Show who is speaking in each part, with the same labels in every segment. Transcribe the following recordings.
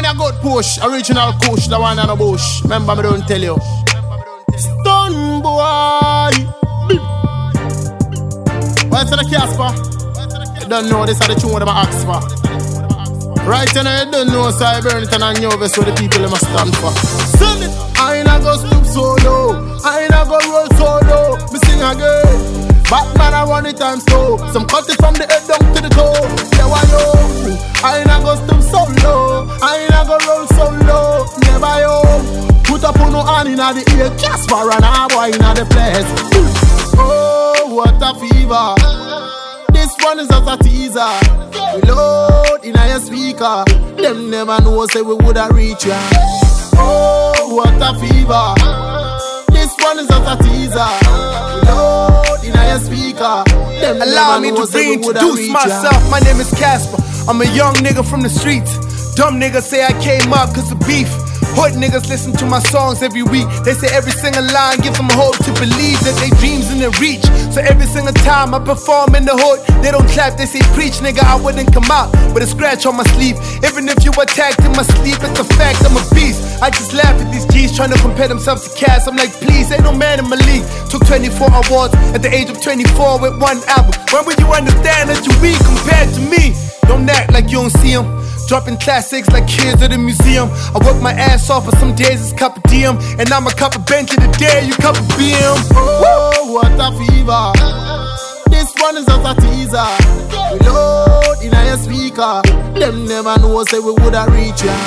Speaker 1: a good push, original kush, the one on the bush. Remember me don't tell you. Stun boy. What's the Casper? You don't know this are the tune with my axe for. Right now you don't know, so I burn it and I know that's what the people must stand for. Send it. I ain't a go stoop so low, I ain't a go roll so low. Me sing again. Batman I run it and slow. Some cut it from the head down to the toe. Yeah, why yo? I ain't a go stoop so low, I ain't a go roll so low. Never yo. Put up on no hand inna the ear, Casper and a boy inna the place. Oh, what a fever! This one is just a teaser. We load inna your speaker. Them never know say we woulda reach ya. Oh, what a fever! This one is just a teaser. We load inna your speaker. Them
Speaker 2: allow me to reintroduce myself. My name is Casper. I'm a young nigga from the streets. Dumb niggas say I came up cause of beef. Hood niggas listen to my songs every week. They say every single line gives them hope to believe that they dreams in their reach. So every single time I perform in the hood, they don't clap, they say preach, nigga, I wouldn't come out with a scratch on my sleeve. Even if you attacked in my sleep, it's a fact, I'm a beast. I just laugh at these G's trying to compare themselves to Cass. I'm like, please, ain't no man in my league. Took 24 awards at the age of 24 with one album. When will you understand that you're weak compared to me? Don't act like you don't see them. Dropping classics like kids at the museum. I work my ass off, but some days it's cup of DM. And I'm a cup of bench in the day, you cup of BM.
Speaker 1: Oh, what a fever. This one is just a teaser. We load in your speaker. Them never know say we woulda reach ya.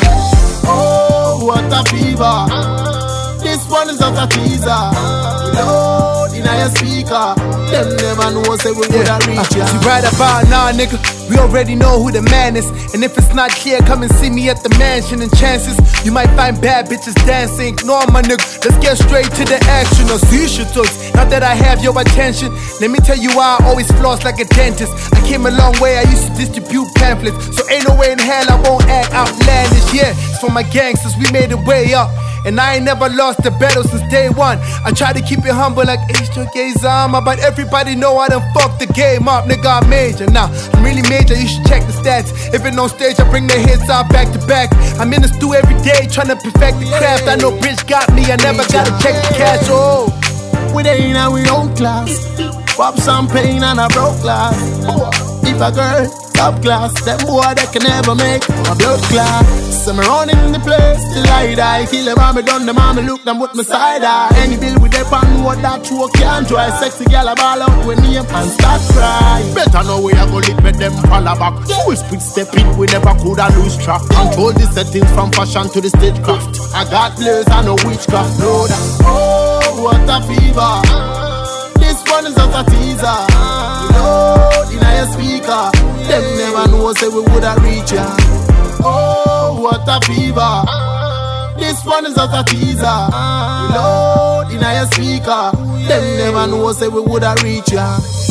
Speaker 1: Oh, what a fever. This one is just a teaser. We load in your speaker. Them never know say we woulda reach ya.
Speaker 2: See right about now, nigga, we already know who the man is. And if it's not clear, come and see me at the mansion. And chances, you might find bad bitches dancing. Ignore my nigga, let's get straight to the action. Or see shit talks, now that I have your attention. Let me tell you why I always floss like a dentist. I came a long way, I used to distribute pamphlets. So ain't no way in hell I won't act outlandish. Yeah, it's for my gangsters, we made it way up. And I ain't never lost the battle since day one. I try to keep it humble like H2K Zama, but everybody know I done fucked the game up. Nigga, I'm major now. I'm really major, you should check the stats. If it on stage, I bring the hits out back to back. I'm in the stew every day trying to perfect the craft. I know Rich got me, I never gotta check the cash. Oh,
Speaker 1: we ain't in we own class. Pop champagne and a broke glass. If a girl top class, them boy they can never make a blood class. So me running in the place till I die. Kill them and me done them and me look them with my side eye. Any bill with them and what that true can't try. Sexy girl a ball out with me and start cry. Better know we a go lit with them follow back. We speed step in, we never coulda lose track. Control the settings from fashion to the stagecraft. I got players and no witchcraft. Load. Oh, what a fever. This one is just a teaser. We load in your speaker. Them never know say we woulda reach ya. Oh, what a fever. This one is just a teaser. We load in your speaker. Them never know say we woulda reach ya.